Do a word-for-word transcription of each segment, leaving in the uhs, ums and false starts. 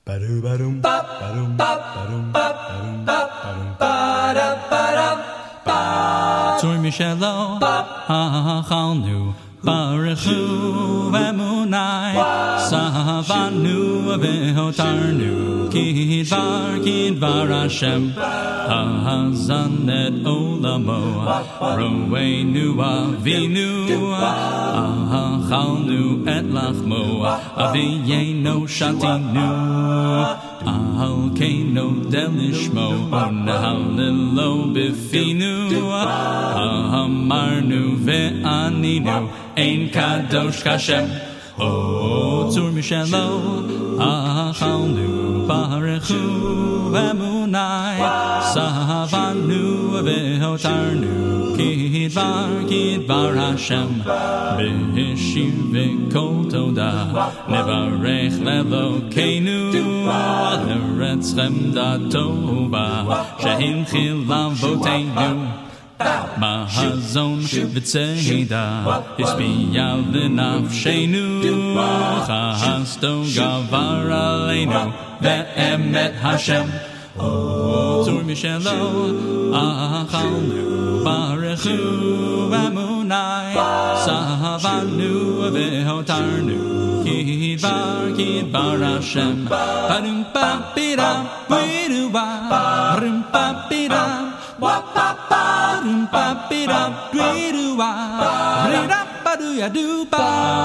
Ba-doo ba-doom ba ba-doom ba-doom ba-doom ba-doom ba-da-ba-dum ba. Tzur Mishelo Hachalnu Baruchu Emunai Savanu Vehotarnu Kidvar Kidvar Hashem Hazanet Olamo Roenu Avinu Achalnu Et Lachmo Aviyeno Shatinu Al Keino Delishmo Nahalilo Bifinu Amarnu Ve'aninu Ein Kadosh Hashem O Tzur Mishelo Achalnu Baruchu Emunai Savanu Vehotarnu Kidvar Kidvar Hashem B'Hishiv V'Kol Toda Nevarech Lelokeinu L'Eretz Chemda Tova Shehinchil Avoteinu Mahazon v'tzeida Hispiyal v'nafshenu Chasto gavar aleinu Ve'emet Hashem O Tzur Mishelo Achalnu Baruchu Emunai Savanu Vehotarnu Kidvar Kidvar Hashem Barum Papiram Wiruwa Barum Papiram Wa-pa-pa-dum pa-pi-dum dwi-doo-wa Ri-da-ba-doo-ya-doo-ba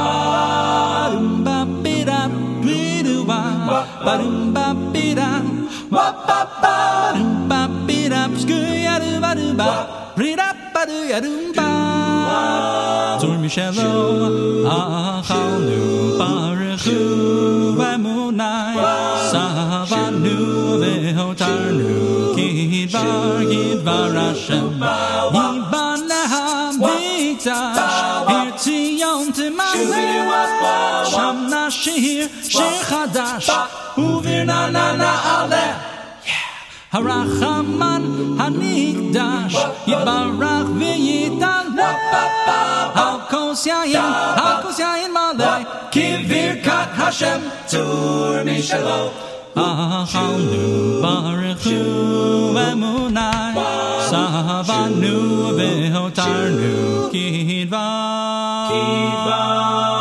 Dum pa-pi-dum dwi-doo-wa Ba-dum pa-pi-dum Wa-pa-pa-dum pa-pi-dum Sku-ya-doo-ba-doo-ba Ri-da-ba-doo-ya-doo-ba Tzur Mishelo Achalnu Baruchu Emunai Savanu Vehotarnu Kidvar Kidvar Hashem Yibana HaMikdash Here Tzion Timaleh Sham Nashir Shir Chadash Uvir Na Na Na Aleh Harachaman Hanikdash Yibarach V'yitaleh Al Kos Yayin Al Kos Yayin Maleh Kivir Kat Hashem Tzur Mishelo Achalnu Baruchu Emunai Savanu Vehotarnu Kidvar